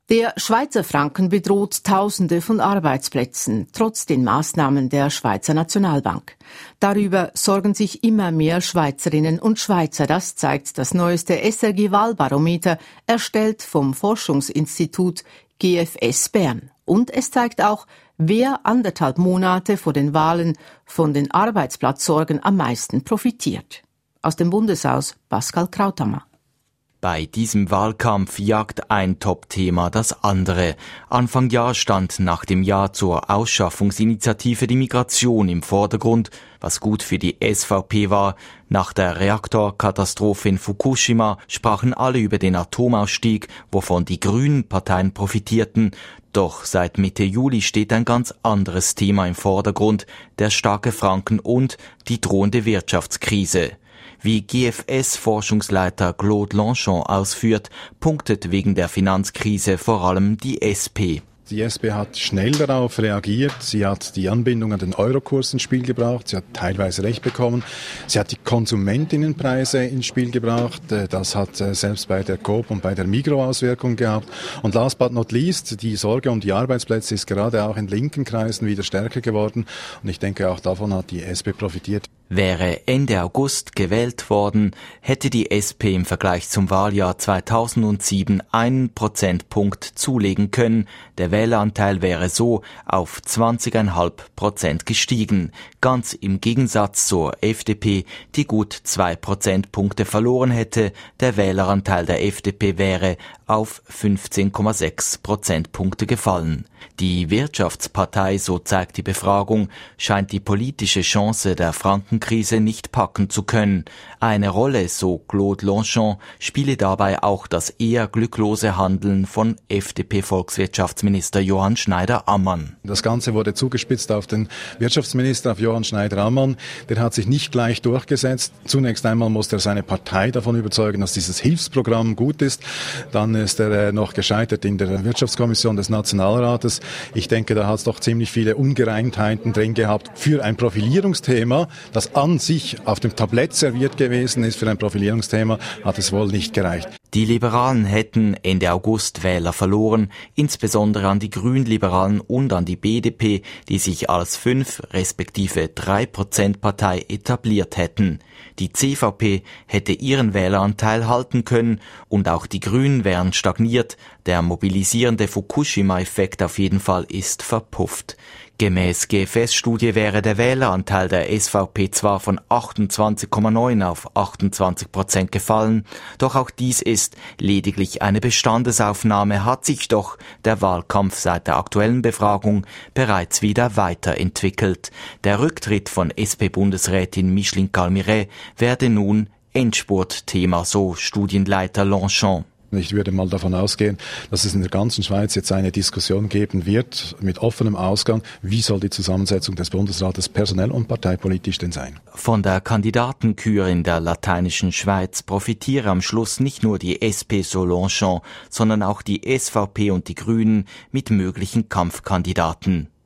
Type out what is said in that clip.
Der Schweizer Franken bedroht Tausende von Arbeitsplätzen, trotz den Maßnahmen der Schweizer Nationalbank. Darüber sorgen sich immer mehr Schweizerinnen und Schweizer. Das zeigt das neueste SRG-Wahlbarometer, erstellt vom Forschungsinstitut GFS Bern. Und es zeigt auch, wer 1,5 Monate vor den Wahlen von den Arbeitsplatzsorgen am meisten profitiert. Aus dem Bundeshaus Pascal Krauthammer. Bei diesem Wahlkampf jagt ein Top-Thema das andere. Anfang Jahr stand nach dem Ja zur Ausschaffungsinitiative die Migration im Vordergrund, was gut für die SVP war. Nach der Reaktorkatastrophe in Fukushima sprachen alle über den Atomausstieg, wovon die grünen Parteien profitierten. Doch seit Mitte Juli steht ein ganz anderes Thema im Vordergrund, der starke Franken und die drohende Wirtschaftskrise. Wie GFS-Forschungsleiter Claude Lanchon ausführt, punktet wegen der Finanzkrise vor allem die SP. Die SP hat schnell darauf reagiert. Sie hat die Anbindung an den Eurokurs ins Spiel gebracht. Sie hat teilweise Recht bekommen. Sie hat die Konsumentinnenpreise ins Spiel gebracht. Das hat selbst bei der Coop und bei der Migros Auswirkungen gehabt. Und last but not least, die Sorge um die Arbeitsplätze ist gerade auch in linken Kreisen wieder stärker geworden. Und ich denke, auch davon hat die SP profitiert. Wäre Ende August gewählt worden, hätte die SP im Vergleich zum Wahljahr 2007 einen Prozentpunkt zulegen können. Der Wähleranteil wäre so auf 20,5% gestiegen. Ganz im Gegensatz zur FDP, die gut 2 Prozentpunkte verloren hätte. Der Wähleranteil der FDP wäre auf 15,6 Prozentpunkte gefallen. Die Wirtschaftspartei, so zeigt die Befragung, scheint die politische Chance der Frankenkrise nicht packen zu können. Eine Rolle, so Claude Lanchon, spiele dabei auch das eher glücklose Handeln von FDP-Volkswirtschaftsminister Johann Schneider-Ammann. Das Ganze wurde zugespitzt auf den Wirtschaftsminister, auf Johann Schneider-Ammann. Der hat sich nicht gleich durchgesetzt. Zunächst einmal musste er seine Partei davon überzeugen, dass dieses Hilfsprogramm gut ist. Dann ist er noch gescheitert in der Wirtschaftskommission des Nationalrates. Ich denke, da hat es doch ziemlich viele Ungereimtheiten drin gehabt. Für ein Profilierungsthema, das an sich auf dem Tablett serviert gewesen ist, für ein Profilierungsthema hat es wohl nicht gereicht. Die Liberalen hätten Ende August Wähler verloren, insbesondere an die Grünliberalen und an die BDP, die sich als 5 respektive 3% Partei etabliert hätten. Die CVP hätte ihren Wähleranteil halten können und auch die Grünen wären stagniert. Der mobilisierende Fukushima-Effekt auf jeden Fall ist verpufft. Gemäß GFS-Studie wäre der Wähleranteil der SVP zwar von 28,9 auf 28% gefallen, doch auch dies ist lediglich eine Bestandesaufnahme, hat sich doch der Wahlkampf seit der aktuellen Befragung bereits wieder weiterentwickelt. Der Rücktritt von SP-Bundesrätin Micheline Calmiret werde nun Endspurtthema, so Studienleiter Lanchon. Ich würde mal davon ausgehen, dass es in der ganzen Schweiz jetzt eine Diskussion geben wird mit offenem Ausgang. Wie soll die Zusammensetzung des Bundesrates personell und parteipolitisch denn sein? Von der Kandidatenkür in der lateinischen Schweiz profitiere am Schluss nicht nur die SP, so Lanchon, sondern auch die SVP und die Grünen mit möglichen Kampfkandidaten.